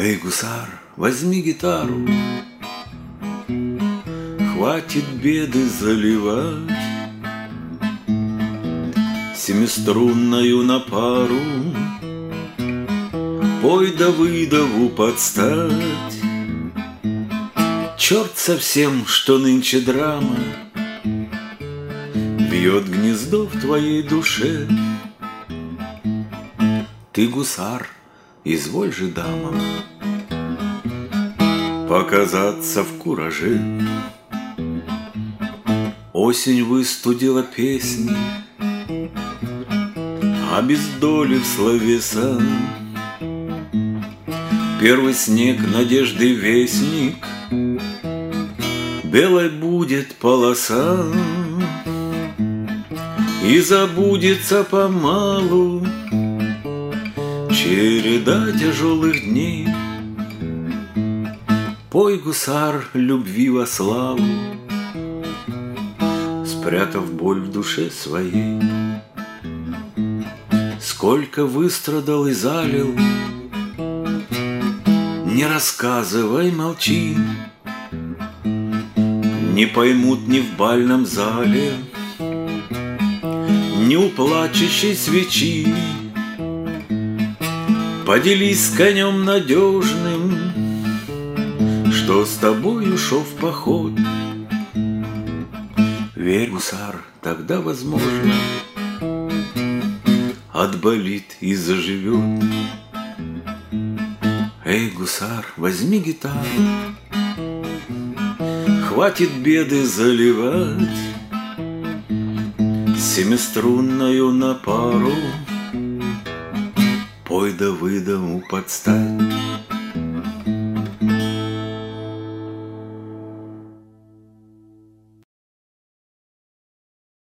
Эй, гусар, возьми гитару, хватит беды заливать, семиструнною на пару пой Давыдову подстать. Черт совсем, что нынче драма бьет гнездо в твоей душе. Ты, гусар, изволь же, дама, показаться в кураже. Осень выстудила песни, обездолив словеса. Первый снег надежды вестник, белой будет полоса, и забудется помалу череда тяжелых дней. Пой, гусар, любви во славу, спрятав боль в душе своей. Сколько выстрадал и залил, не рассказывай, молчи. Не поймут ни в бальном зале, ни у плачущей свечи. Поделись с конем надежным, что с тобой ушел в поход. Верь, гусар, тогда, возможно, отболит и заживет. Эй, гусар, возьми гитару, хватит беды заливать, семиструнною на пару пой Давыдову подстать.